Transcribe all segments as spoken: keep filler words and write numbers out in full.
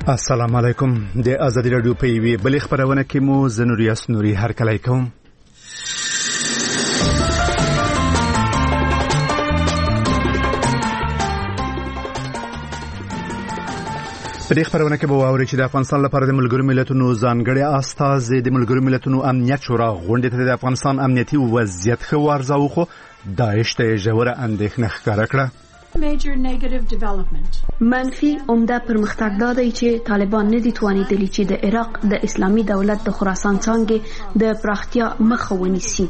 السلام علیکم. د آزادی رادیو په وی بل خبرونه کې مو زنوریاس نوري هر کله کوم. په دې خبرونه کې به واوري چې د افغانستان لپاره د ملګرو ملتونو ځانګړي استازي د ملګرو ملتونو امنیت شورا غونډې ته د افغانستان امنیتي وضعیت ښه ورزاو خو داعش ته ژوره اندېښنه ښکاره کړه. Major negative development. منفي عمده پرمختګ دا دی چې طالبان نه دي توانیدلی چې د عراق د اسلامي دولت د خراسان څانګې د پراختیا مخه ونیسي.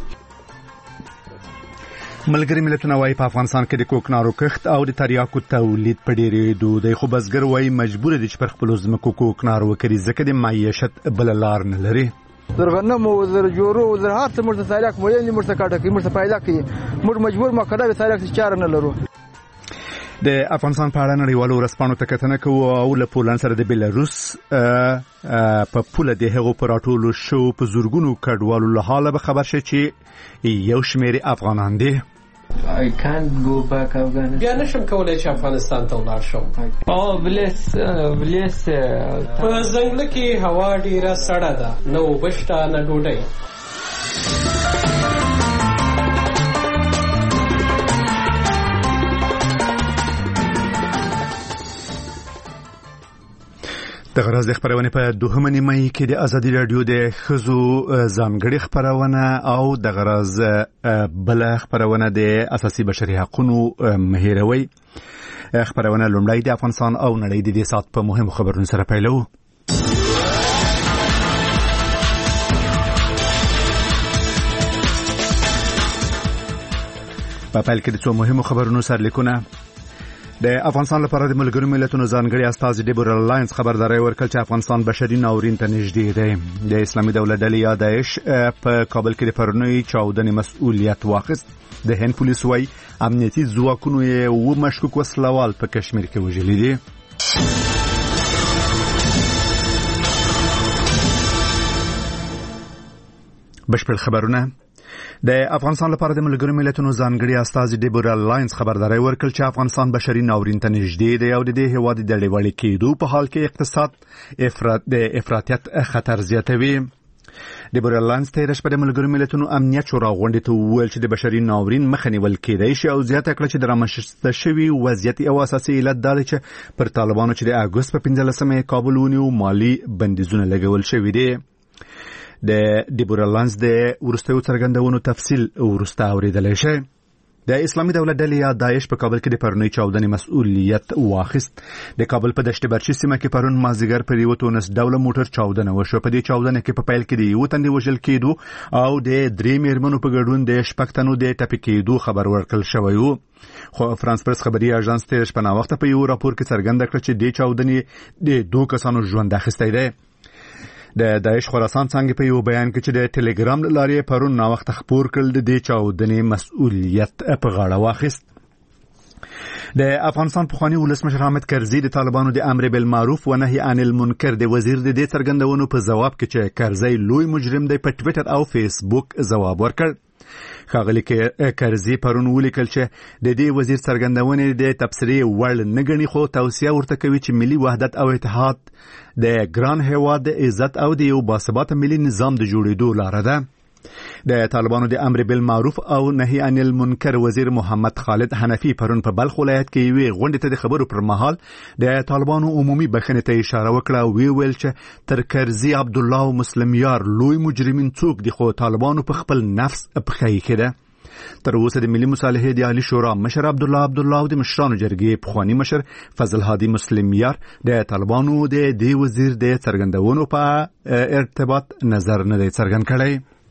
ملګری ملتونه وايي په افغانستان کې د کوکنارو کښت او د تریاکو تولید په ډېرېدو دی، خو بزګر وايي مجبور دي چې پر خپلو ځمکو کوکنار وکړي ځکه د معیشت بله لار نه لري. زر غنم او زر جوړو او زر هر څه موږ ته تریاک مو یې موږ ته کاټه کوي، موږ ته پیدا کوي، موږ مجبور مکړه به تریاک چاره نه لرو. د افغانستان په اړه نړیوالو ورځپاڼو ته کتنه کوو او له پولند سره د بیلاروس په پوله د هغو پر راټولو شو په زورګونو کډوالو له حاله به خبر شي چې یو شمېر افغانان دي. I can't go back Afghanistan. بیا نشم کولای چې افغانستان ته ولاړ شم. او بلیس بلیس په ځنګل کې هوا ډیره سړه ده، نه وبشته نه ډوډۍ. د غرض د خبرونه په دوهمه نیمه کې د آزادی رادیو د خزو ځانګړي خبرونه او د غرض بل خبرونه د اساسي بشري حقوقو مهیروي خبرونه لومړی د افغانستان او نړۍ د دې سات په مهم خبرونو سره پیلو. په پیل کې د څو مهمو خبرونو سره لیکونه. د افغانستان لپاره د ملګرو ملتونو ځانګړي استازي ډیبورا لاینز خبرداري ورکړه چې افغانستان بشري ناورین ته نږدې دی. د اسلامي دولت ډلې یا داعش په کابل کې د پرونی چاودنې مسؤلیت واخیست. د هند پولیس وايي امنیتي ځواکونو یې و مشکوک وسلوال په کشمیر کې وژلي دي. بشپړ خبرونه. د افغانستان لپاره د ملګرو ملتونو ځانګړي استازي ډیبورا لاینز خبرداري ورکړه چې افغانستان بشري ناورین ته نږدې دی او د دې هیواد د نړیوالي کېدو په حال کې اقتصاد افراط د افراطیت خطر زیاتوي. ډیبورا لاینز ته رښتیا د ملګرو ملتونو امنیت شورا غونډې ته وویل چې د بشري ناورین مخه نیول کېدای شي او زیاته کړه چې د رامنځته شوي وضعیت او اساسي علت دا دی چې پر طالبانو چې د اګوست په پنځلسمه کابل ونیو مالي بندیزونه لګول شوي دي. د ډیبورا لاینز د ورستیو څرګندونو تفصیل ورسته اوریدلی شي. د اسلامي دولت ډلې یا داعش په کابل کې د پرونی چاودنې مسؤلیت واخیست. د کابل په دشت برچي سیمه کې پرون مازیګر پر یو تونس ډوله موټر چاودنه وشوه. په دې چاودنه کې په پیل کې د یو تن وژل کېدو او د درې میرمنو په ګډون د شپږ تنو د ټپي کېدو خبر ورکړل شوی و. خو فرانس پرس خبري اژانس تیر شپه نا وخت په یو راپور کې څرګنده کړه چې د چاودنې د دوه کسانو ژوند اخیستی دی. د داعش خراسان څنګه په یو بیان کې چې د ټلګرام لارې پرون نا وخت خبر کړل د دې چاودنې مسؤلیت په غاړه واخیست. د افغانستان پخوانی ولسمشر حامد کرزي د طالبانو د امر بالمعروف و نهي عن المنکر د وزیر د دې څرګندونو په جواب کې چې کرزي لوی مجرم دی په ټوئیټر او فیسبوک جواب ورکړ. ښاغلي کرزي پرون ولیکل چې د دې وزیر څرګندونې د تبصرې وړ نه ګڼي خو توصیه ورته کوي چې ملي وحدت او اتحاد د ګران هیواد د عزت او د یو باثباته ملي نظام د جوړېدو لاره ده. د طالبانو د امر بالمعروف او نهي عن المنکر وزیر محمد خالد حنفي پرون په بلخ ولایت کې یوې غونډې ته د خبرو پر مهال د طالبانو عمومي بخښنې ته اشاره وکړه او ویل چې تر کرزي عبد الله او مسلم یار لوی مجرمین څوک دي خو طالبانو په خپل نفس په خې ده. تر اوسه د ملي مصالحې د عالی شورا مشر عبد الله عبد الله او د مشرانو جرګې پخوانی مشر فضل هادي مسلم یار د طالبانو د دې وزیر د څرګندونو په ارتباط نظر نه دی څرګند کړی.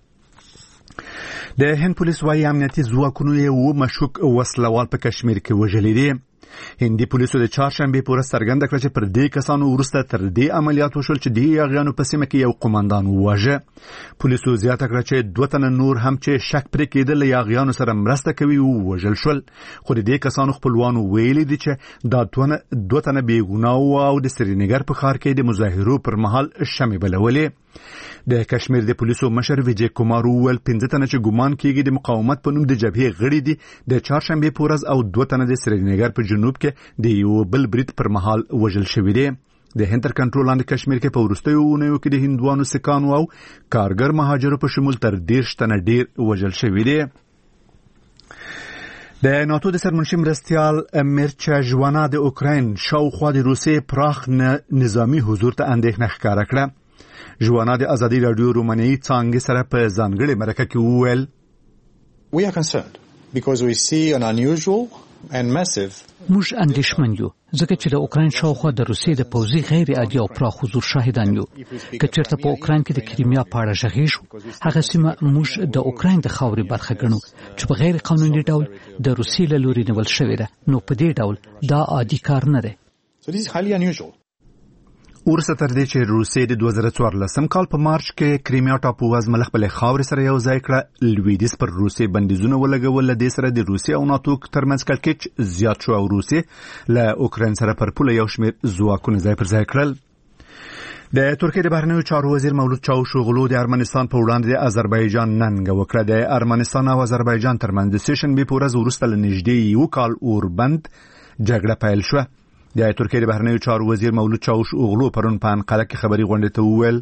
د هند پولیس وايي امنیتي ځواکونو یې و مشکوک وسلوال په کشمیر کې وژلي دي. هندي پولیسو د چهارشنبه په ورځ څرګنده کړه چې پر دې کسانو وروسته تر دې عملیات وشول چې د یاغیانو په سیمه کې یو قومندان وواژه. پولیسو زیاته کړه چې دوه تنه نور هم چې شک پرې کېدل یاغیانو سره مرسته کوي ووژل شول. خو د دې کسانو خپلوانو ویلي دي چې دا دوه تنه بې ګناه او د سرینګر په ښار کې د مظاهرو پر مهال شمع بلولې. د کشمیر د پولیسو مشر ویجی کومار وویل پنځه تنه چې ګمان کېږي د مقاومت په نوم د جبهې غړي دي د چهارشنبه په ورځ او دوه تنه د سرینګر په جنوب کې د یو بل برید پر مهال وژل شوي دي. د هند تر کنټرول لاندې کشمیر کې په وروستیو اونیو کې د هندوانو سکانو او کارګر مهاجرو په شمول تر دېرش تنه ډیر وژل شوي دي. د ناتو د سرمنشي مرستیال میرچا ژوانا د اوکراین شاوخوا د روسیې پراخ نظامی حضور ته اندېښنه ښکاره کړه. ژوانا د ازادي راډیو رومانیایي څانګې سره په ځانګړې مرکه کې وویل: We are concerned because we see an unusual and massive موږ اندېښمن یو ځکه چې د اوکراین شاوخوا د روسیې د پوځي غیر عادي او پراخ حضور شاهدان یو. که چېرته په اوکراین کې د کریمیا په اړه غږیږو، هغه سیمه موږ د اوکراین د خاورې برخه ګڼو چې په غیر قانوني ډول د روسیې له لوري نیول شوې ده. نو په دې ډول دا عادي کار نه دی. So this is highly unusual. ورسته تر دې چې روسیې د دوه زره څوارلسم کال په مارچ کې کریمیا ټاپو وزمه له خپلې خاورې سره یو ځای کړه، لویدیځ پر روسیې بندیزونه ولګول. له دې سره د روسیې او ناتو ترمنځ کړکېچ زیات شو او روسیې له اوکراین سره پر پوله یو شمېر ځواکونه ځای پر ځای کړل. د ترکیې د بهرنیو چارو وزیر مولود چاوشوغلو د ارمنستان په وړاندې د آذربایجان ننګه وکړه. د ارمنستان او آذربایجان ترمنځ د سې شنبې په ورځ وروسته له نږدې یو کال اوربند جګړه پیل شوه. د ترکیې د بهرنیو چارو وزیر مولود چاوشوغلو پرون په انقره کې خبري غونډې ته وویل: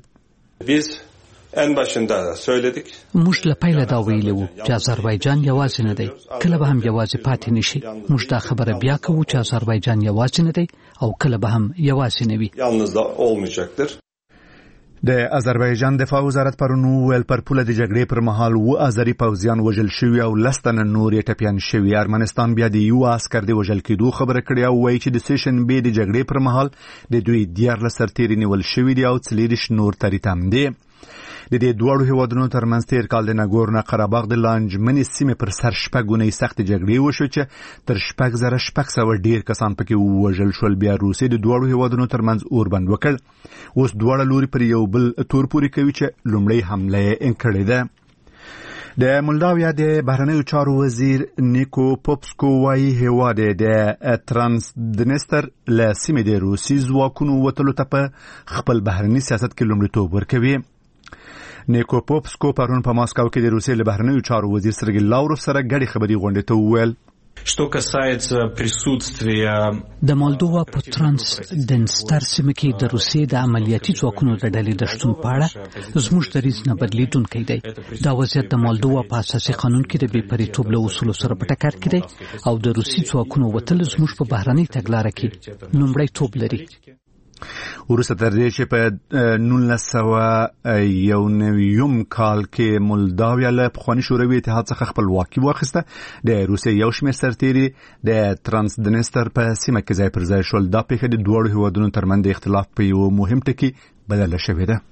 موږ له پیله دا ویلي وو چې آذربایجان یوازې نه دی، کله به هم یوازې پاتې نشي. موږ دا خبره بیا کوو چې آذربایجان یوازې نه دی او کله به هم یوازې نه وي. د آذربایجان دفاع وزارت پرون وویل پر پوله د جګړې پر مهال و آذري پوځیان وژل شوي او لس تنه نور یې ټپیان شوي. ارمنستان بیا د یو عسکر د وژل کېدو خبره کړې او وایي چې د سې شنبې د جګړې پر مهال د دوی دیارلس سرتیري نیول شوي دي او څلېرویشت نور تریت هم دي. د دې دواړو هیوادونو ترمنځ تیر کال د ناګورنو قرهباغ د لانجمنې سیمې پر سر شپږ اونۍ سختې جګړې وشوې چې تر شپږ زره شپږ سوه ډېر کسان پکې ووژل شول. بیا روسیې د دواړو هیوادونو ترمنځ اوربند وکړ. اوس دواړه لوري پر یو بل تور پورې کوي چې لومړۍ حمله یې انکړې ده. د مولداویا د بهرنیو چارو وزیر نیکو پوپسکو وايي هیواد د ترانسدنستر له سیمې د روسي ځواکونو وتلو ته په خپل بهرني سیاست کې لومړیتوب ورکوي. نیکو پوپسکو پرون په ماسکو کې د روسیې له بهرنیو چارو وزیر سرګی لاوروف سره ګډې خبري غونډې ته وویل: Что касается присутствия د مولدووا په ترانسدنستر سیمه کې د روسیې د عملیاتي ځواکونو د ډلې د شتون په اړه زموږ دریځ نه بدلیدونکی دی. دا وضعیت د مولدووا په اساسي قانون کې د بې پرېتوب له اصولو سره په ټکر کې دی او د روسي ځواکونو وتل زموږ په بهرنۍ تګلاره کې لومړیتوب لري. وروسته تر دې چې په نولس سوه یو نویم کال کې مولداویا له پخواني شوروي اتحاد څخه خپلواکي واخیسته، د روسیې یو شمېر سرتیري د ترانسدنستر په سیمه کې ځای پر ځای شول. دا پیښه د دواړو هیوادونو ترمنځ د اختلاف په یو مهم ټکي بدله شوې ده.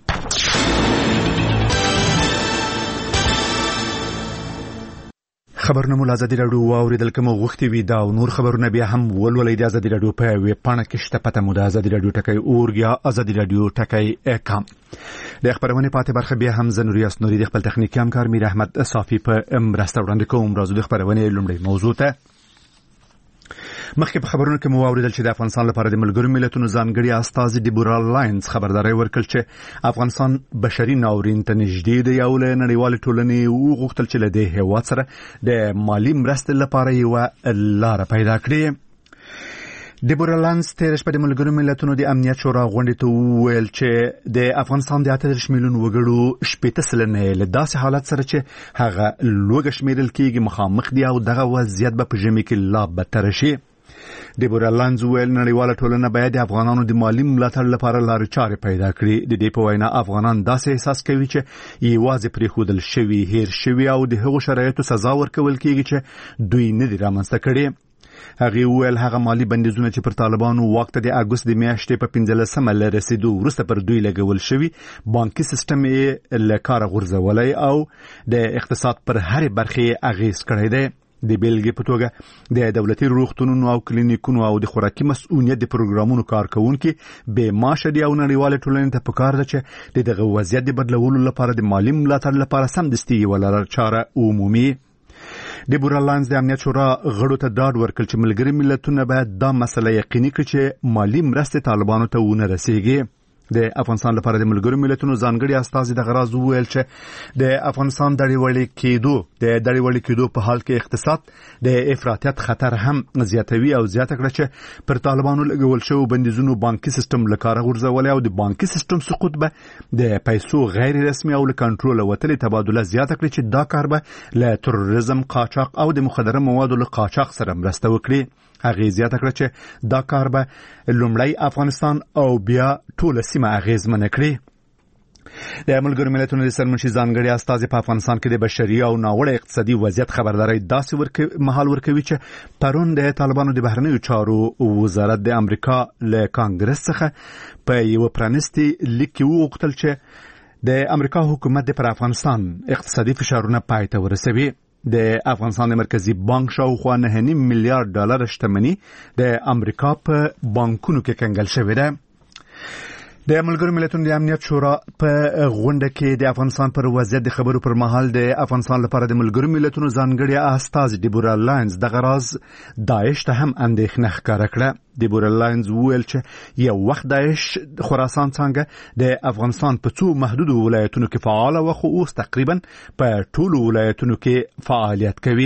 خبرونه مو ازادي راډیو واوریدل کوم غوښتي وي دا او نور خبرونه بیا هم ولولئ د ازادي راډیو په ویب پاڼه کې شته. پته مو د ازادي راډیو ټکی اورګ یا ازادي راډیو ټکی کام. د خبرونه پاتې برخه بیا هم زنوري اسنوري د خپل تخنیکی همکار میر احمد صافي په مرسته وړاندې کوم. راځو د خبرونه لومړی موضوع ته. مخکې په خبرونو کې مو واوریدل چې د افغانستان لپاره د ملګرو ملتونو ځانګړي استازي ډیبورا لاینز خبرداري ورکړه چې افغانستان بشري ناورین ته نږدې دی او له نړیوال ټولنې وغوښتل چې له دې هیواد سره د مالی مرستې لپاره یو لار پیدا کړي. ډیبورا لاینز تیر شپه د ملګرو ملتونو د امنیت شورا غونډې ته وویل چې د افغانستان د اته دېرش میلیون وګړو شپېته سلنه له داسې حالت سره چې هغه لوږه شمیرل کېږي مخامخ دي او دغه وضعیت به په ژمي کې لا بدتر شي. ډیبورا لاینز ویل نړیواله ټولنه باید د افغانانو د مالی ملاتړ لپاره لارې چارې پیدا کړي. د دې په وینا افغانان داسې احساس کوي چې یوازې پرېښودل شوي، هیر شوي او د هغو شرایطو سزا ورکول کېږي چې دوی نه دي رامنځته کړي. هغه ویل هغه مالی بندیزونه چې پر طالبانو وخت د اګوست د میاشتې په پنځلسمه له رسیدو وروسته پر دوی لګول شوي، بانکي سیستم یې له کاره غورځولی او د اقتصاد پر هرې برخې اغیز کړی دی. د بیلګې په توګه د دولتي روغتونونو او کلینیکونو او د خوراکي مسؤلیت د پروګرامونو کارکونکي بې معاشه دي او نړیواله ټولنې ته پکار ده چې د دغه وضعیت د بدلولو لپاره د مالی ملاتړ لپاره سمدستي یوه لاره چاره عمومي. ډیبورا لاینز د امنیت شورا غړو ته ډاډ ورکړ چې ملګري ملتونه باید دا مسله یقیني کړي چې مالی مرستې طالبانو ته ونه رسیږي. د افغانستان لپاره د ملګرو ملتونو ځانګړي استازي د غراز ویل چې د افغانستان د ډیوړی کېدو د ډیوړی کېدو په حال کې اقتصاد د افراطیت خطر هم زیاتوي او زیاته کړه چې پر طالبانو لګول شو بندیزونو بانکي سیستم لکاره غورځول او د بانکي سیستم سقوط به د پیسو غیر رسمي او له کنټرول وتلې تبادله زیاته کړي چې دا کار به له تروریزم قاچاق او د مخدره موادو له قاچاق سره مرسته وکړي. هغه زیاته کړه چې دا کار به لومړی افغانستان او بیا ټول سیمه اغیزمن کړي. د ملګرو ملتونو د سرمنشي ځانګړي استازي په افغانستان کې د بشري او ناوړه اقتصادي وضعیت خبرداري داسې ورکوي مهال ورکوي چې پرون د طالبانو د بهرنیو چارو وزارت د امریکا له کانګرس څخه په یو پرانستي لیک کې وغوښتل چې د امریکا حکومت پر افغانستان اقتصادي فشارونه پای ته ورسوي. د افغانستان مرکزی بانک شاوخوا نه نیم میلیارډ ډالر شتمني د امریکا په بانکونو کې کنګل شوې ده. د ملګرو ملتونو د امنیت شورا په غونډه کې د افغانستان پر وضعیت د خبرو پر مهال د افغانستان لپاره د ملګرو ملتونو ځانګړي استاذ دیبورا لاینز د غراز داعش ته هم اندېښنه ښکاره کړه. دیبورا لاینز ویل چې یو وخت داعش خراسان څنګه د افغانستان په څو محدود ولایتونو کې فعال و خو اوس تقریبا په ټولو ولایتونو کې فعالیت کوي.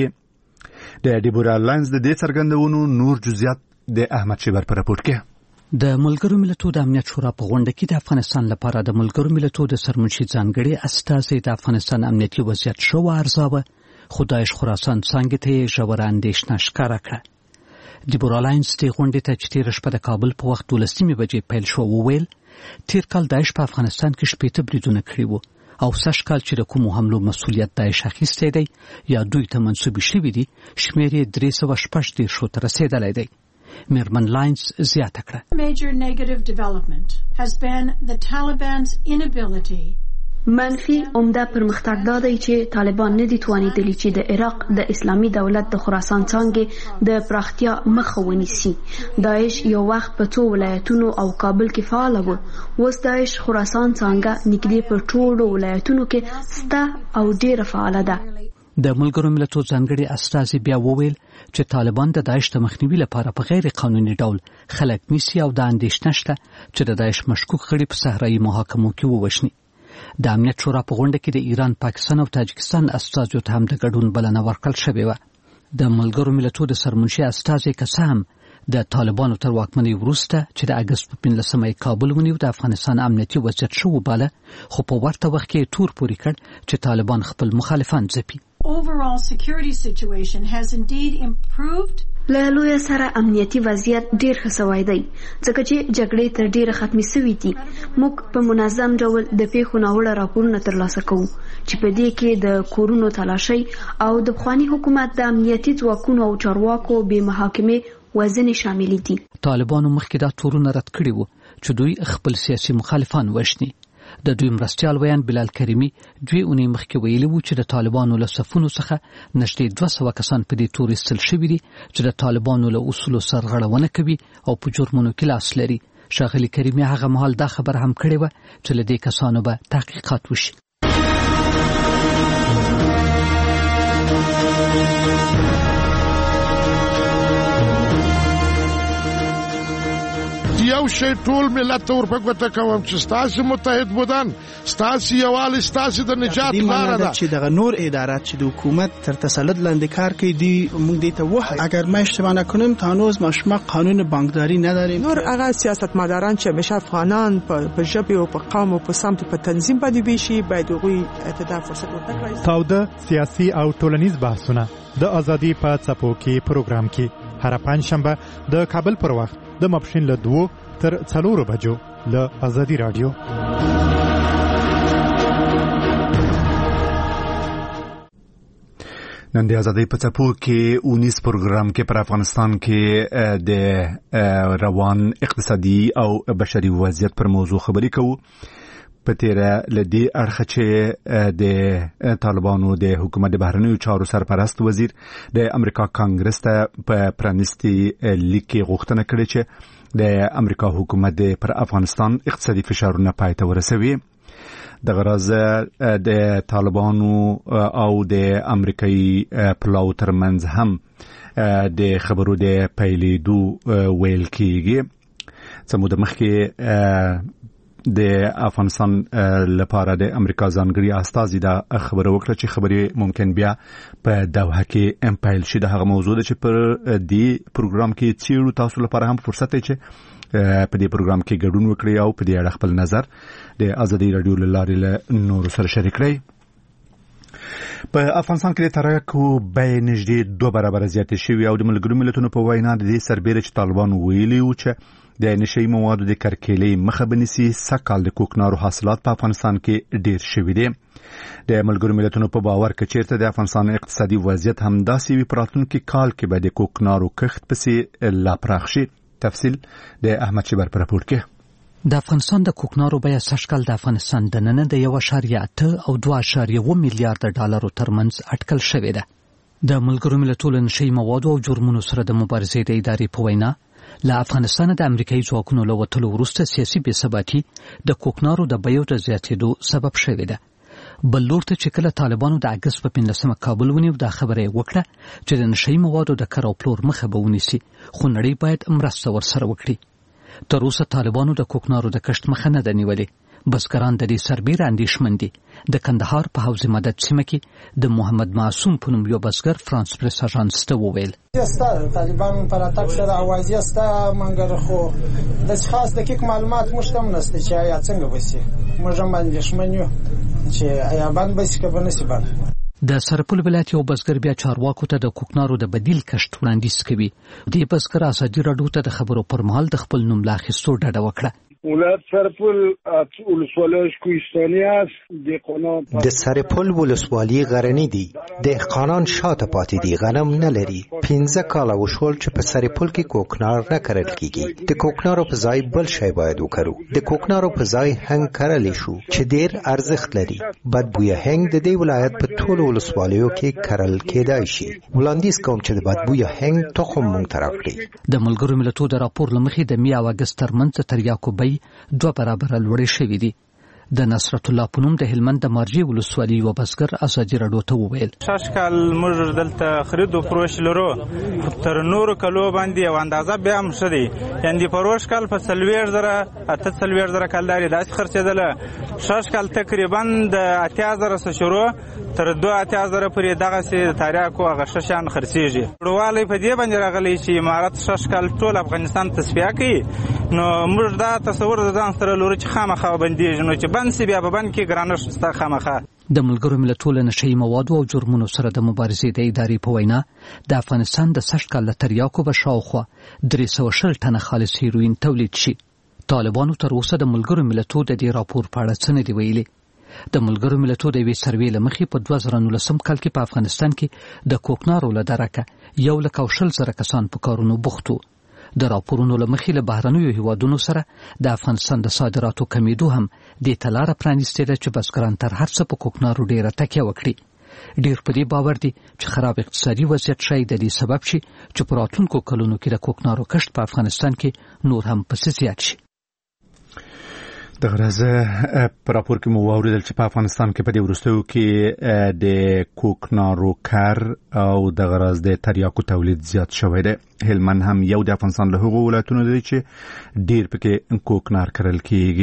د دیبورا لاینز د دې څرګندونو نور جزئیات د احمد شیبر پر راپور کې. د ملګرو ملتونو د امنیت شورا په غونډه کې د افغانستان لپاره د ملګرو ملتونو د سرمنشي ځانګړي استازي د افغانستان امنیتي وضعیت شو ارزاوه خو داعش خراسان څنګه ته ژوره اندېښنه ښکاره کړه. دیبورا لاینز د غونډې ته چې تېره شپه د کابل په وخت دولسمې بجې پیل شو وویل تېر کال داعش په افغانستان کې شپېته بریدونه کړي وو او سږ کال چې د کومو حملو مسؤلیت داعش اخیستی دی یا دوی ته منسوبې شوي دي شمېر یې درې سوه شپږ دېرشو ته رسېدلی دی. میرمن لاینز زیاته کړه. Major negative development has been the Taliban's inability منفي عمده پرمختګ دا دی چې طالبان نه دي توانیدلی چې د عراق د اسلامي دولت د خراسان څنګه د پراختیا مخه ونیسي. داعش یو وخت په څو ولایتونو او کابل کې فعال و. اوس داعش خراسان څنګه نږدې په ټولو ولایتونو کې سته او ډیره فعال ده. د ملګرو ملتونو ځانګړي استازي بیا وویل چې طالبان د داعش د مخنیوي لپاره په غیر قانوني ډول خلک نیسي او د اندېښنه شته چې د داعش مشکوک غړي په صحرایي محاکمو کې ووژني. د امنیت شورا په غونډه کې د ایران، پاکستان او تاجکستان استازو ته هم د ګډون بلنه ورکړل شوې وه. د ملګرو ملتونو د سرمنشي استازي که څه هم د طالبانو تر واکمنۍ وروسته چې د اګست په پنځلسمه یې کابل ونیو د افغانستان امنیتي وضعیت ښه وباله خو په ورته وخت کې تور پورې کړ چې طالبان خپل مخالفان ځپي. Overall security situation has indeed improved. له لوی سره امنیتي وضعیت ډیر ښه شوی دی ځکه چې جګړې تر ډیره ختمې شوې دي. موږ په منظم ډول د پیښو ناوړه راپورونه ترلاسه کوو چې په دې کې د کورونو تلاشي او د پخواني حکومت د امنیتي ځواکونو او چارواکو بې محاکمې وزن شامل دي. طالبانو مخکې دا تورونه رد کړي وو چې دوی خپل سیاسي مخالفان وژني. د دوی مرستیال ویان بلال کریمی دوی اونۍ مخکې ویلي وو چې د طالبانو له صفونو څخه نږدې دوه سوه کسان په دې تور ایستل شوي دي چې د طالبانو له اصولو سرغړونه کوي او په جرمونو کې لاس لري. ښاغلي کریمی هغه مهال دا خبره هم کړې وه چې له دې کسانو به تحقیقات وشي. یو شی ټول ملت ته ورپګوته کوم چې ستاسو متحد بودن ستاسو یووالی ستاسو د نجات لاره ده چې دغه نور ادارات چې د حکومت تر تسلط لاندې کار کوي دی موږ دې ته وایو اگر ما اشتباه نکنم تا هنوز ما شما قانون بانکداری نداریم. نور هغه سیاستمداران چې همیشه افغانان په ژبه او په قوم او په سمت په تنظیم باندې ویشي باید هغوی ته فرصت ورکړي. تاوده سیاسي او ټولنیز بحثونه د ازادي په څپو کې پروګرام کې هر پنځشنبه د کابل پر وخت د ماپښین له دوه تر څلورو بجو له ازادي رادیو. نن د ازادۍ په څپو کې اونیس پروګرام کې پر افغانستان کې د روان اقتصادي او بشري وضعیت پر موضوع خبرې کوو. په تیره لدی اړخ چې د طالبانو د حکومت د بهرنیو چارو سرپرست وزیر د امریکا کانګرس ته په پرانیستي لیک کې غوښتنه کړې چې د امریکا حکومت پر افغانستان اقتصادي فشارونه پای ته ورسوي. د غرض د طالبانو او د امریکایي پلاو ترمنځ هم د خبرو د پیلېدو ویل کېږي. څه موده مخکې د افغانستان لپاره د امریکا ځانګړي استازي دا خبره وکړه چې خبرې ممکن بیا په دوحه کې امپایل شي. د هغه موضوع چې پر دې پروګرام کې چیرې تاسو لپاره هم فرصت دی چې په دې پروګرام کې ګډون وکړي او په دې اړه خپل نظر د ازادي رادیو لارې له نورو سره شریک کړئ. په افغانستان کې د تریاکو بیې نږدې دوه برابره زیاتې شوې او د ملګرو ملتونو په وینا د دې سربېره چې طالبان ویلي وو چې د نشهیي موادو د کرکیلې مخه بنیسي سږ د کوکنارو حاصلات په افغانستان کې ډېر شوي دي. د ملګرو ملتونو په باور کې چیرته د افغانستان اقتصادي وضعیت همداسې وي په راتلونکي کال کې به د کوکنارو کښت پسې لا پراخ شي. تفصیل د احمد شبر پر راپور کې. د افغانستان د کوکنارو بیه سږ کال د افغانستان د نن د یو اشاریه اته او دوه اشاریه اووه میلیارډ ډالرو ترمنځ اټکل شوې ده. د ملګرو ملتونو نشهیي موادو او جرمونو سره د مبارزې د ادارې په وینا له افغانستان د امریکایي ځواکونو له وتلو وروسته سیاسي بېثباتي د کوکنارو د بیو د زیاتېدو سبب شوې ده. بل لور ته چې کله طالبانو د اګست په پنځلسمه کابل ونیو دا خبره یې وکړه چې د نشهیي موادو د کر او پلور مخه به ونیسي خو نړۍ باید مرسته ورسره وکړي. تر اوسه طالبانو د کوکنارو د کښت مخه نه ده نیولې. بزګران د دې سربېره اندېښمن دي. د کندهار په حوض مدد سیمه کې د محمد معصوم په نوم یو بزګر فرانس پریس اژانس ته وویل ستا طالبان پر اتاک سره اوازې ستا منګر خو د خاص دقیق معلومات موږ ته هم نشته چې آیا څنګه وسی موږ هم اندېښمن یو چې آیا باندې بس کې به نشي باندې. د سرپل ولایت یو بزګر بیا چارواکو ته د کوکنارو د بدیل کښت وړاندیز کوي. دې بزګر ازادي راډیو ته د خبرو پر مهال د خپل نوم لا اخیستو ډډه وکړه. ولایت سرپل ولسوالۍ کوهستاني است. دهقانان د سرپل ولسوالۍ غرنی دي. دهقانان شاته پاتې دي، غنم نه لري. پنځه کاله وشول چې په سرپل کې کوکنار نه کرل کیږي. د کوکنارو په ځای بل شی باید وکړو. د کوکنارو په ځای هنګ کرل شو چې ډیر ارزښت لري. بدبویه هنګ د دې ولایت په ټولو ولسوالیو کې کرل کېدای شي. وړاندیز کوم چې د بدبویه هنګ تخم مونږ ته راکړي. د ملګرو ملتونو د راپور له مخې د می او اګست ترمنځ د تریاکو بیې دوه برابره لوړې شوې دي. د نصرت الله په نوم د هلمند د مارجې ولسوالۍ یو بزګر ازادي راډیو ته وویل شش کال موږ دلته خرید او فروش لرو تر نورو کلو باندې او اندازه بیا هم ښه دی. یعنې فروش کال په څلوېښت زره اته څلوېښت زره کلدارې داسې خرڅېدله. شش کال تقریبا د اتیا زره څخه شروع تر دوه اتیا زره پورې دغسې د تریاکو هغه ښه شیان خرڅېږي. وړوالی په دې باندې راغلی چې امارت شش کال ټول افغانستان تصفیه کوي. نو موږ دا تصور د ځان سره لرو چې خامخا بندېږي، نو چې بند سي بیا به بند کې ګرانښت شته خامخا. د ملګرو ملتونو نشهیي موادو او جرمونو سره د مبارزې د ادارې په وینا د افغانستان د سږ کال له تریاکو به شاوخوا درې سوه شل ټنه خالص هیروین تولید شي. طالبانو تر اوسه د ملګرو ملتونو د دې راپور په اړه څه نه دي ویلي. د ملګرو ملتونو د یوې سروې له مخې په دوه زره نولسم کال کې په افغانستان کې د کوکنارو له درکه یو لک او شل زره کسان په کارونو بوخت وو. د راپورونو له مخې له بهرنیو هیوادونو سره د افغانستان د صادراتو کمیدو هم دې ته لاره پرانیستې ده چې بزګران تر هر څه په کوکنارو ډېره تکیه وکړي. ډېر په دې باور دي چې خراب اقتصادي وضعیت شاید د دې سبب شي چې په راتلونکو کلونو کې د کوکنارو کښت په افغانستان کې نور هم پسې زیات شي. د غرضه په راپور کې مو واوریدل چې په افغانستان کې په دې وروستیو کې د کوکنارو کار او د غرض د تریاکو تولید زیات شوی دی. هلمند هم یو د افغانستان له هغو ولایتونو دی چې ډیر پکې کوکنار کرل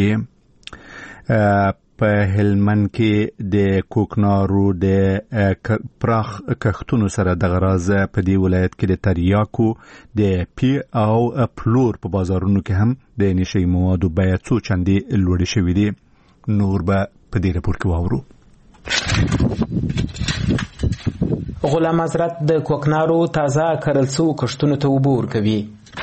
کیږي. په هلمند کې د کوکنارو د پراخ کښتونو سره د غرض په دې ولایت کې د تریاکو د پی او پلور په بازارونو کې هم د نشهیي موادو بیه څو چندې لوړې شوې دي. نور به په دې راپور کې واورو. غلام حضرت د کوکنارو تازه کرل شوو کښتونو ته اوبه ورکوي.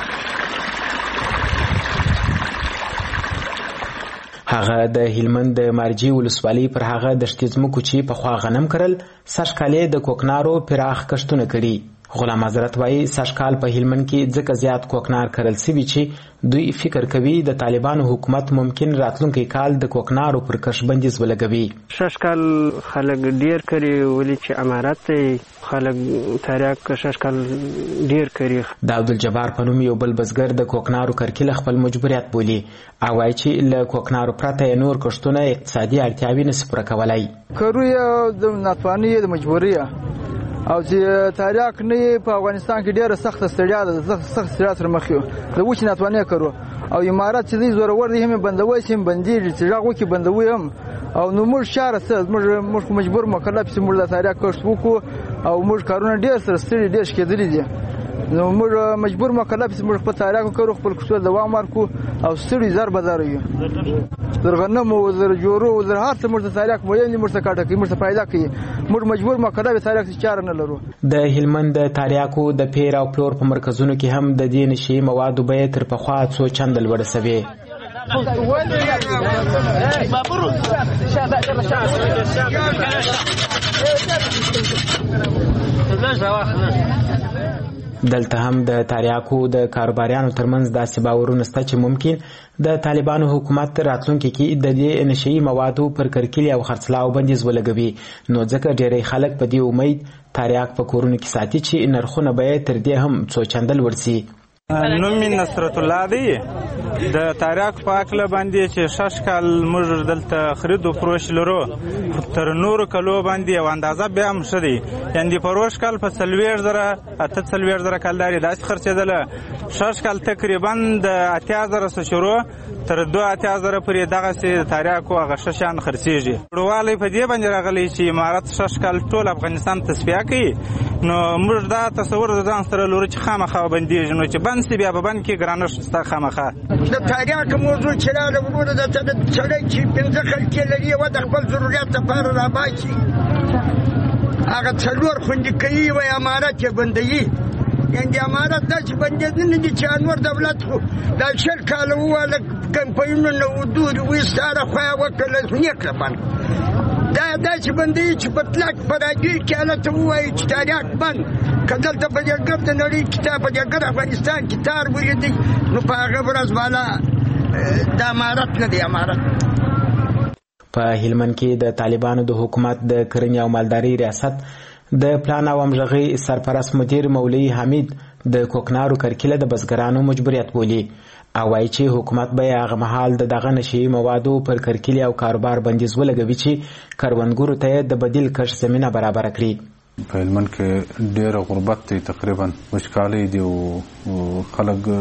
هغه د هلمند د مارجې ولسوالۍ پر هغه دښتې ځمکو چې پخوا غنم کرل سږ کال یې د کوکنارو پراخ کښتونه کړي. غلام حضرت وایي سږ کال په هلمند کې ځکه زیات کوکنار کرل سوي چې دوی فکر کوي د طالبانو حکومت ممکن راتلونکی کال د کوکنارو پر کښت بندیز ولګوي. سږ کال خلک ډیر کړي ولې چې امارت دی خلک تریاک سږ کال ډیر کړي. د عبدالجبار په نوم یو بل بزګر د کوکنارو کرکیله خپل مجبوریت بولي او وایي چې له کوکنارو پرته یې نور کښتونه اقتصادي اړتیاوې نشي پوره کولی. کرو یې د ناتواني د مجبوري او چې تریاک نه په افغانستان کې ډیره سخت ستړیا ده، سخت ستړیا سره مخ یو د وچ ناتواني کرو او امارات چې دی زورور دی هم بندوي سیم بندي چې راغو کې بندوي هم او نو موږ شهر سره موږ مجبور مکلف چې موږ د تاریخ کښ وکړو او موږ کارونه ډیر سره ستړي ډیر کېدلې دي نو موږ مجبور مکلف چې موږ په تاریخ کړو خپل کښ دوام ورکو او ستړي زر بدار یو درغنه مو زر جوړو زر هر څه موږ د تاریخ مو یې موږ څه کاټه کې موږ څه پیدا کوي موږ مجبور مکلف تاریخ څخه چاره نه لرو. د هلمند د تاریخو د پیر او پلور په مرکزونو کې هم د دې نشي موادو بیه تر پخوا څو چندل ورسوي. دلته هم د تاریخو د کاروباریانو ترمنځ داسې باورونه شته چې ممکن د طالبانو حکومت راتلونکي کې د دې نشي موادو پر کرکیلي او خرڅلاو بندیز ولګوي نو ځکه ډېری خلک په دې امید تاریخ په کورونو کې ساتي چې نرخونه به تر دې هم څو چندل ورسي. نوم نصرت الله دی د تاریخ په اکله باندې چې شش کال موږ دلته خرید او فروش لرو تر نورو کلو باندې او اندازه بیا هم شدي یعنی فروش کال په سلویر زره اته سلویر زره کالداري داس خرڅېدله شش کال تقریبا د اتیا زره شروع تر دوه اتیا زره پورې دغه سي تاریخ او غششان خرڅېږي. وروالی په دې باندې راغلی چې امارات شش کال ټول افغانستان تصفیه کوي نو موږ دا تصور ځان سره لرو چې خامخا باندې نو چې بند سی بیا به بند کې ګرانش ستا خامخا د تاریخ موضوع چې راغله ورونه د سړی چې پنځه خلکې لري و د خپل ضرورت لپاره راباسي هغه څلور خوندې کوي وایي امارت یې بندوي یعنې امارت داسې بندېدونه دي چې انور دولت خو دا شل کاله وواله کمپاینونه ودوري وایستاره خوا یې وکړله نیکړه بند دا داسې بندوي چې په طلاق په راډیو کې هلته ووایي چې تاریخ بند که دلته په دې ګرد د نړۍ کتاب په دې ګرد افغانستان کې تار ولیدي نو په هغه ورځ بالا د امارت نه دی امارت. په هلمند کې د طالبانو د حکومت د کرنې او مالدارۍ ریاست د پلان او همغږۍ سرپرست مدیر مولوي حمید د کوکنارو کرکیله د بزګرانو مجبوریت بولي او وايي چې حکومت به هغه مهال د دغه نشي موادو پر کرکیله او کاروبار بندیز ولګوي چې کروندګرو ته د بدیل کښت زمینه برابر کړي. په هلمند کې ډېر غربت دی تقریبا وچکالۍ دی او خلک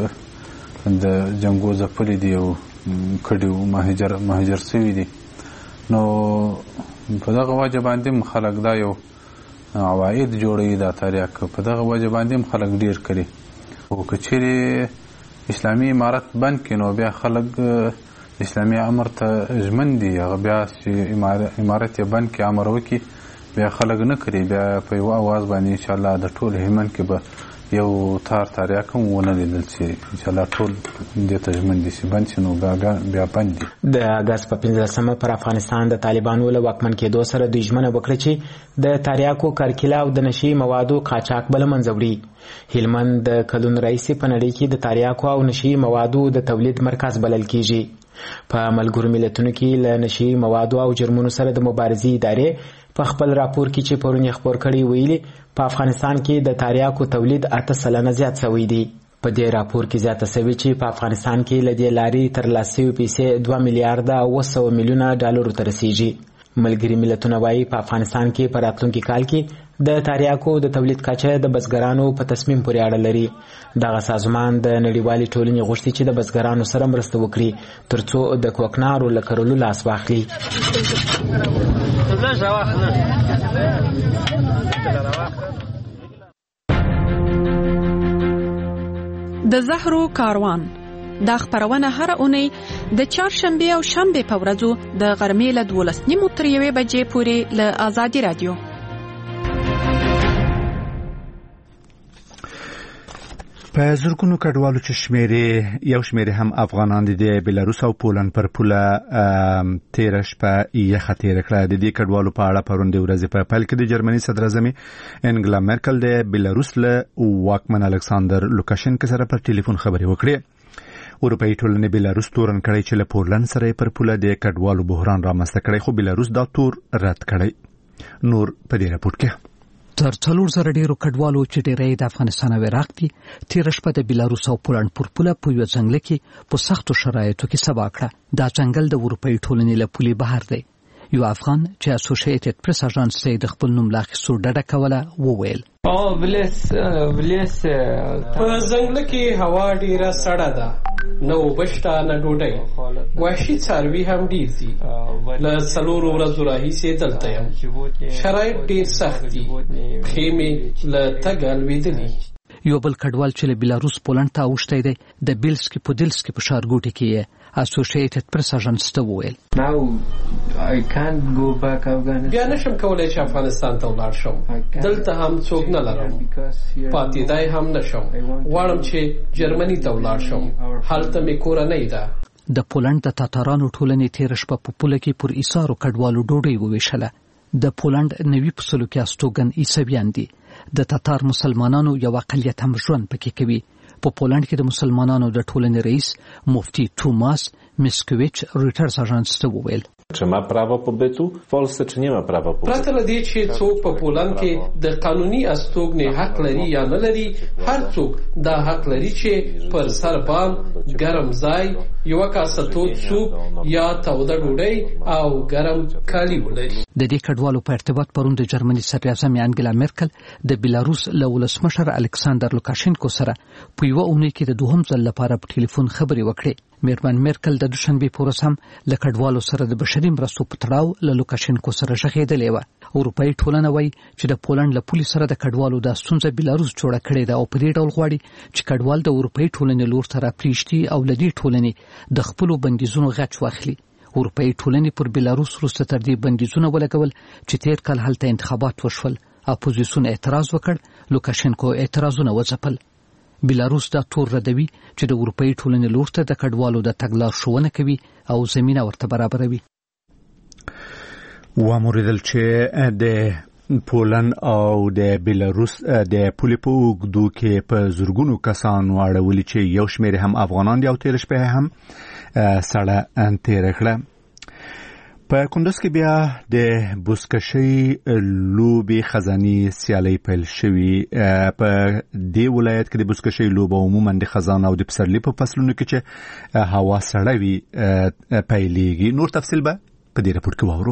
د جنګو ځپلي دي او کډي مهاجر مهاجر سوي دي نو په دغه وجه باندې خلک دا یو عواید جوړوي دا تاریخ په دغه وجه باندې خلک ډېر کړي او که چیرې اسلامي امارت بند کړي نو بیا خلک اسلامي امر ته ژمن دي هغه بیا چې امارت یې بند کړي امر وکړي بیا خلک نه کړي بیا په یو اواز باندې انشاءالله د ټول هلمند کې به یو تار تاریخ هم ونه لیدل شي انشاءالله ټول دې ته ژمن دي چې بند شي نو بیا بند دي. د اګست په پنځلسمه پر افغانستان د طالبانو له واکمن کېدو سره دوی ژمنه وکړه چې د تاریخو کرکیله او د نشي موادو قاچاق به له منځه وړي. هلمند د کلونو راهیسې په نړۍ کې د تاریخو او نشي موادو د تولید مرکز بلل کیږي. په ملګرو ملتونو کې له نشي موادو او جرمونو سره د مبارزې ادارې په خپل راپور کې چې پرون یې خپور کړی ویلي په افغانستان کې د تاریخو تولید اته سلنه زیات شوی دی. په دې راپور کې زیاته شوی چې په افغانستان کې له دې لارې ترلاسه شوي پیسې دوه میلیارډه اوه سوه میلیونه ډالرو ته رسیږي. ملګري ملتونه وایي په افغانستان کې په راتلونکي کال کې د تاریخو د تولید کچه د بزګرانو په تصمیم پورې اړه لري. دغه سازمان د نړیوالې ټولنې غوښتي چې د بزګرانو سره مرسته وکړي ترڅو د کوکنارو له کرلو لاس واخلي. د زهرو کاروان دا خبرونه هر اونۍ د چهارشنبه او شنبه په ورځو د غرمې له دولس نیمو تر یوې بجې پورې له آزادي رادیو. په زرګونو کډوالو چې شمیرې یو شمیرې هم افغانان دي د بلاروس او پولند پر پوله تیر شپه یې خطر کړه. د دې کډوالو په اړه پرون د ورځې په پیل کې د جرمني صدر اعظم انګلا مرکل د بلاروس له واکمن الکساندر لوکاشنکو سره په ټلیفون خبرې وکړې. اروپایي ټولنې بلاروس تورن کړی چې له پولند سره پر پوله د کډوالو بحران رامنځته کړی خو بلاروس دا تور رد کړی. نور په دې راپور کې تر څلور زره ډیرو کډوالو چې ډیری د افغانستان او عراق دي تیر شپه د بلاروس او پولند پر پوله په یو ځنګل کې په سختو شرایطو کې سبا کړه. دا ځنګل د اروپایي ټولنې له پولې بهر دی. یو افغان چې اسوسییټډ پریس اژانس ته د خپل نوم لاخیستو ډډه کوله وویل او بلیس بلیس په ځنګل کې هوا ډیره سړه ده نه وبشته نه ډوډۍ. وحشي څاروي هم ډېر دي. له څلورو ورځو راهیسې دلته یم. شرایط ډېر سخت دي. پښې مې له تګه لوېدلي. یو بل کډوال چې له بیلاروس پولنډ ته اوښتی دی د بیلسکي پودلسکي په ښارګوټي کې یې اسوسییټډ پریس اژانس ته وویل بیا نشم کولی چې افغانستان ته ولاړ شم. دلته هم څوک نه لرم. پاتېدای هم نشم. غواړم چې جرمني ته ولاړ شم. هلته مې کورنۍ ده. د پولنډ د تاتارانو ټولنې تېره شپه په پوله کې پر ایسارو کډوالو ډوډۍ وویشله. د پولنډ نوي په سلو کې استوګن عیسویان دي. د تاتار مسلمانانو یو اقلیت هم ژوند پکې کوي. په پولنډ کې د مسلمانانو د ټولنې رئیس مفتي توماس میسکویچ رویټرز اژانس ته وویل Czy ma prawo pobytu w Polsce, czy nie ma prawa pobytu? پرته له دې چې څوک په پولنډ کې د قانوني استوګنې حق لري یا نه لري، هر څوک دا حق لري چې پر سر بام، ګرم ځای، یوه کاسه تود سوپ یا توده ډوډۍ او ګرم کالي ولري. د دې کډوالو په ارتباط پرون د جرمني صدراعظم انګلا مرکل د بیلاروس له ولسمشر الکساندر لوکاشینکو سره په یوه اونۍ کې د دوهم ځل لپاره په ټلیفون خبرې وکړې. میرمن مرکل د دوشنبې په ورځ هم له کډوالو سره د بشري مرستو په تړاو له لوکاشینکو سره غږېدلې وه. اروپایي ټولنه وایي چې د پولنډ له پولې سره د کډوالو دا ستونزه بیلاروس جوړه کړې ده او په دې ډول غواړي چې کډوال د اروپایي ټولنې لور ته راپرېږدي او له دې ټولنې د خپلو بندیزونو غچ واخلي. اروپایي ټولنې پر بیلاروس وروسته تر دې بندیزونه ولګول چې تېر کال هلته انتخابات وشول. اپوزیسیون اعتراض وکړ. لوکاشینکو اعتراضونه وځپل. بیلاروس دا تور ردوي چې د اروپایي ټولنې لور ته د کډوالو د تګ لارښوونه کوي او زمینه ورته برابروي. واموریدل چې د پولند او د بیلاروس د پولې په اوږدو کې په زرګونو کسان واړولي چې یو شمېر هم افغانان دي او تېره شپه هم سړه تېره کړه. په کندوز کې بیا د بزکشۍ لوبې خزاني سیالۍ پیل شوې. په دې ولایت کې د بزکشۍ لوبه عموما د خزان او د پسرلي په فصلونو کې چې هوا سړه وي پیلېږي. نور تفصیل به په دې راپور کې واورو.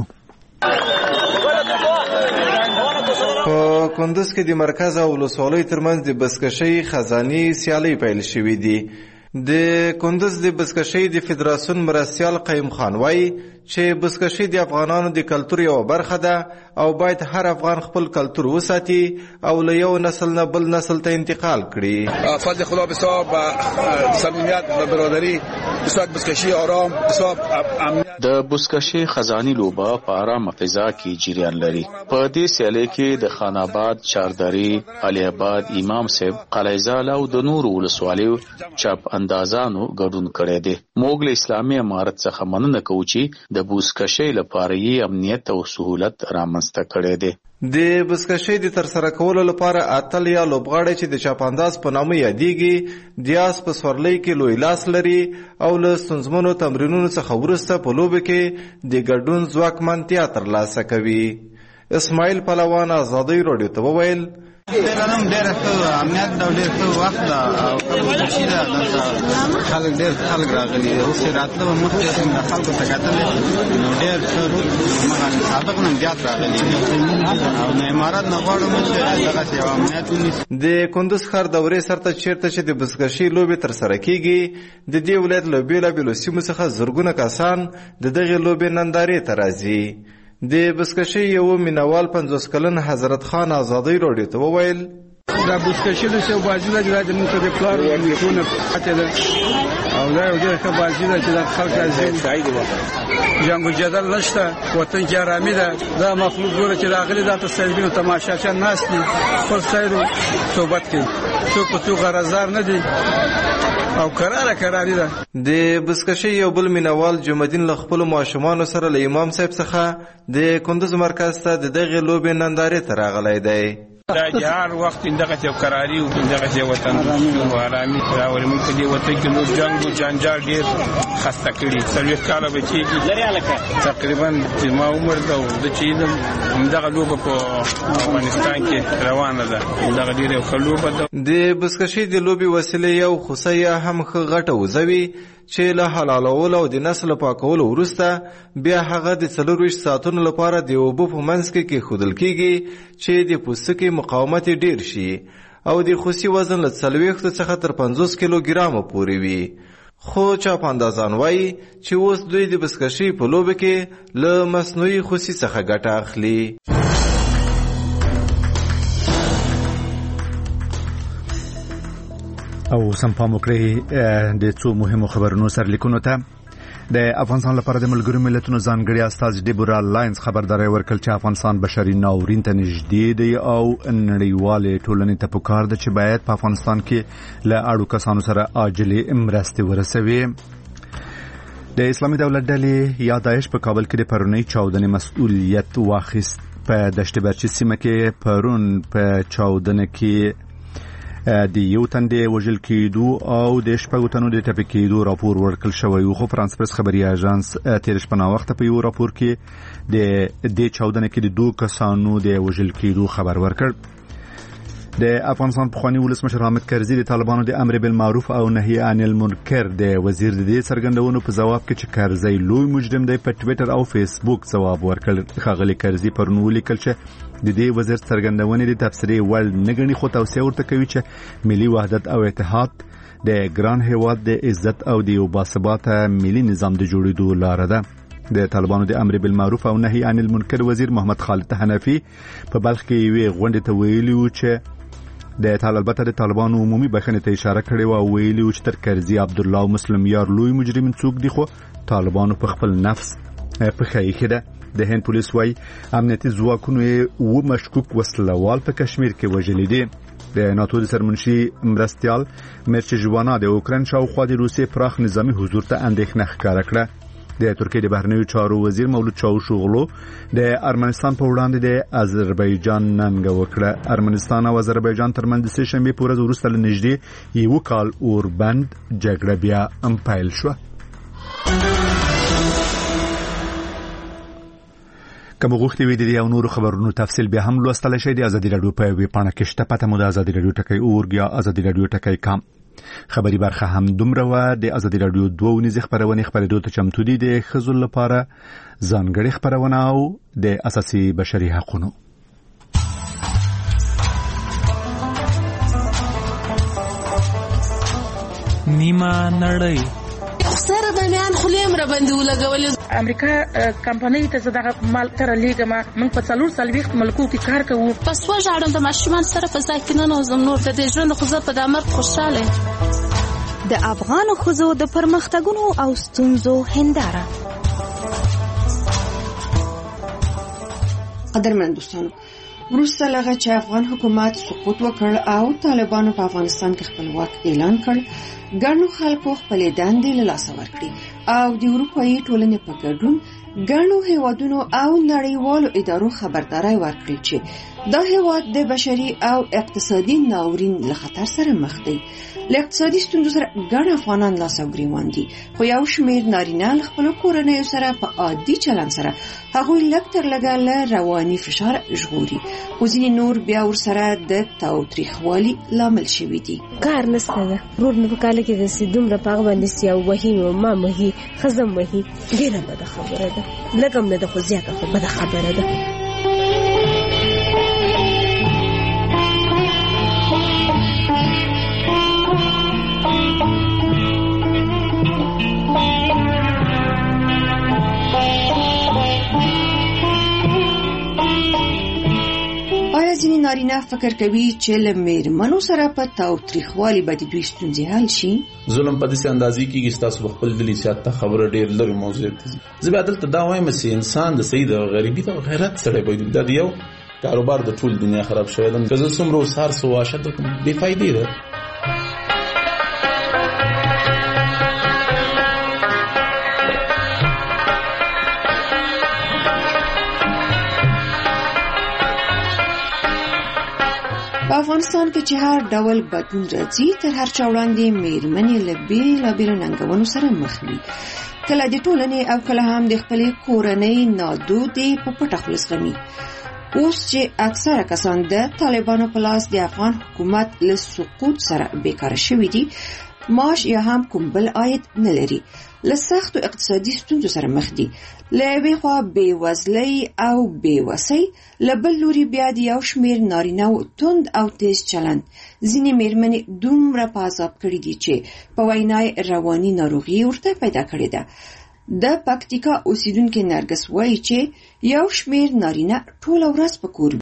په کندوز کې د مرکز او ولسوالۍ ترمنځ د بزکشۍ خزاني سیالۍ پیل شوې دي. د کندوز د بزکشۍ د فدراسیون مرستیال قیم خان وایي چې بزکشۍ د افغانانو د کلتور یوه برخه ده او باید هر افغان خپل کلتور وساتي او له یو نسل نه بل نسل ته انتقال کړي. فضل خدا بساب صمیمیت و برادری بساب بزکشۍ آرام بساب امنیت. د بزکشۍ خزاني لوبه په آرامه فضا کې جریان لري. په دې سیالۍ کې د خان آباد، چاردرې، علي آباد، امام صاحب، قلعه‌زال او د نورو ولسوالیو چاپ اندازانو ګډون کړی دی. موږ له اسلامي امارت څخه مننه کوو چې د بزکشۍ لپاره یې امنیت او سهولت رامنځته کړی دی. د بزکشۍ د ترسره کولو لپاره اتل یا لوبغاړی چې د چاپانداز په نامه یادېږي د آس په سورلۍ کې لوی لاس لري او له ستونزمنو تمرینونو څخه وروسته په لوبه کې د ګډون ځواکمنتیا ترلاسه کوي. اسماعیل پهلوان ازادۍ راډیو ته وویل نن ډېر ښه امنیت او ډېر ښه وخت ده او خوشي ده. دلته خلک ډېر خلک راغلي. اوس یې راتله به مخکې څنګه خلکو ته کتلې نو ډېر ښه مغه سابق نه زیات راغلي او نه امارات نه غواړم چې دغسې یو امنیت ونیسي. د کندوز ښار دورې سرته چیرته چې د بزکشۍ لوبې ترسره کیږي د دې ولایت له بېلابېلو سیمو څخه زرګونه کسان د دغې لوبې نندارې ته راځي. د بزکشۍ یو مینوال پنځوس کلن حضرت خان ازادۍ راډیو ته وویل دا بزکشي د څو بازي ده چې د موږ د پلار نیکونه پاتې ده او دا یو ډېر ښه بازي ده چې د خلک راځي. جنګ و جدل نشته. وطن کې ارامي ده. دا مخلوق ګوره چې راغلي دا تصویرونه تماشاچیان ناست دي خپل سیر و صحبت کوي. څوک په څوک غرضدار نه دي او قراره قراري ده. د بزکشۍ یو بل مینوال جمعدین له خپلو ماشومانو سره له امام صاحب څخه د کندوز مرکز ته د دغې لوبې نندارې ته راغلی دی. دا جهار وخت دغه یو قراري او دغه یو وطن او ارامي راولي. موږ په دې وطن کې نور جنګ او جنجال ډېر خسته کړي. څلوېښت کاله به کېږي تقریبا چې ما عمر ده او زه چې یم همدغه لوبه په افغانستان کې روانه ده. همدغه ډېره یو ښه لوبه ده. د بزکشۍ د لوبې وسیلې یو خوسه یا هم ښه غټه وزه وي چې له حلالولو او د نسل پاکولو وروسته بیا هغه د څلورویشت ساعتونو لپاره د اوبو په منځ کې کېښودل کېږي چې د پوستکي مقاومت ډېر شي او د خوسي وزن له څلوېښتو څخه تر پنځوس کیلوګرامو پورې وي. خو چاپاندازان وایي چې اوس دوی د بزکشۍ په لوبه کې له مصنوعي خوسي څخه ګټه اخلي. او سم پام وکړئ د څو مهمو خبرونو سرلیکونو ته. د افغانستان لپاره د ملګرو ملتونو ځانګړي استاذ ډیبورا لاینز خبرداري ورکړه چې افغانستان بشري ناورین ته نږدې دی او نړیوالې ټولنې ته پکار ده چې باید په افغانستان کې له اړو کسانو سره عاجلې مرستې ورسوي. د اسلامي دولت ډلې یا داعش په کابل کې د پرونی چاودنې مسؤلیت واخیست. په دشت برچي سیمه کې پرون په چاودنه کې د یو تندې وژل کېدو او د شپږو تنو د ټپي کېدو راپور ورکړل شوی. خو فرانس پرس خبري اژانس تیر شپه ناوخته په یو راپور کې د دې چاودنې کې د دوه کسانو د وژل کېدو خبر ورکړ. د افغانستان پخوانی ولسمشر حامد کرزي د طالبانو د امر بالمعروف او نهي عن المنکر د وزیر د دې څرګندونو په جواب کې چې کرزي لوی مجرم دی په ټوئیټر او فیسبوک جواب ورکړ. خاغلی کرزي پرون ولیکل چې د دې وزیر څرګندونې د تفسیري ول نګنی خو توصیه ورته کوي چې ملي وحدت او اتحاد د ګران هیواد د عزت او د یو باثباته ملي نظام د جوړېدو لار ده. د طالبانو د امر بالمعروف او نهي عن المنکر وزیر محمد خالد حنفي په بلخ کې وی غونډه ته ویلي و چې د طالب البته د طالبانو عمومي بخښنې ته اشاره کړې و او ویلي و چې تر کرزي عبد الله او مسلم یار لوی مجرمین څوک دي خو طالبانو په خپل نفس په خایخه ده. د هند پولیس وايي امنیتي ځواکونو یې و مشکوک وسلوال په کشمیر کې وژلي دي. د ناتو د سرمنشي مرستيال مرچ جوانا د اوکران شاوخوا د روسیې پراخ نظامی حضور ته اندېښنه ښکاره کړه. د ترکیې د بهرنیو چارو وزیر مولود چاوشوغلو د ارمنستان په وړاندې د آذربایجان ننګه وکړه. ارمنستان او آذربایجان ترمنځ د سه شنبې په ورځ وروسته له نږدې یو کال اوربند جګړه بیا هم پیل شوه. کوم غوښتي وي د یو نور خبرونو تفصیل به هم لوستل شي د ازادي رادیو په ویب پاڼه کې شته. پته مو د ازادي رادیو ټکی اورګ یا ازادي رادیو ټکی کام. خبري برخه هم دومره و. د ازادي رادیو دوه ونیزه خبرونه خبرېدو ته چمتو دي د خزل لپاره ځانګړي خبرونه او د اساسي بشري حقوقو. نیمه نړۍ سره د میان خلیم را باندې ولګولې. امریکا کمپنۍ ته زده مال تر لیګه ما من په څلور سلويخت ملکو کې کار کوو. پس وژاړم د ماشومان سره په ځای کې نه نوزم نور د دې ژوند خو زه په د مرګ خوشاله. د افغان ښځو د پرمختګونو او ستونزو هنداره. قدرمن دوستانو، وروسته لغه چې افغان حکومت سقوط وکړ او طالبانو په افغانستان کې خپلواک اعلان کړ، ګڼو خلکو خپلې دندې له لاسه ورکړې او د اروپایي ټولنې په ګډون ګڼو هیوادونو او نړیوالو ادارو خبرداري ورکړې چې دا هیواد د بشري او اقتصادي ناورین له خطر سره مخ دی. له اقتصادي ستونزو سره ګڼ افغانان لاس او ګریوان دي، خو یو شمېر نارینه له خپلو کورنیو سره په عادي چلند سره هغوی لږ تر لږه له رواني فشار ژغوري، خو ځینې نور بیا ورسره د تاوتریخوالي لامل شوي دي. کار نشته ده، رور مې په کاله کې داسې دومره په هغه باندې سي او وهي او ما وهي ښځه هم وهي. ډېره بده خبره ده، لږ هم نه ده خو زیاته خو بده خبره ده. ځینې نارینه فکر کوي چې له میرمنو سره په تاوتریخوالي به د دوی ستونزې حل شي. ظلم په داسې اندازې کېږي چې تاسو خپل دلي سیاست خبره ډېر لري موضوع ته. زه به دلته دا وایم چې انسان د سید او غریبي او غیرت سره باید د یو کاروبار د ټول دنیا خراب شوی ده. که زه څومره سهار سو واشه د بې فایدې ده. په افغانستان کې چې هر ډول بدلون راځي تر هر چا وړاندې میرمنې له بېلابېلو ننګونو سره مخ وي، کله د ټولنې او کله هم د خپلې کورنۍ نادودې په پټه خوله زغمي. اوس چې اکثره کسان د طالبانو په لاس د افغان حکومت له سقوط سره بیکاره شوي دي، معاش یا هم کوم بل عاید نه لري، له سختو اقتصادي ستونزو سره مخ دي. له یوې خوا بېوزلۍ او بېوسۍ، له بل لوري بیا د یو شمېر نارینهو توند او تیز چلند ځینې مېرمنې دومره په عذاب کړي دي چې په وینا یې رواني ناروغي ورته پیدا کړې ده. د پکتیکا اوسیدونکې نرګس وایي چې یو شمېر نارینه ټوله ورځ په کور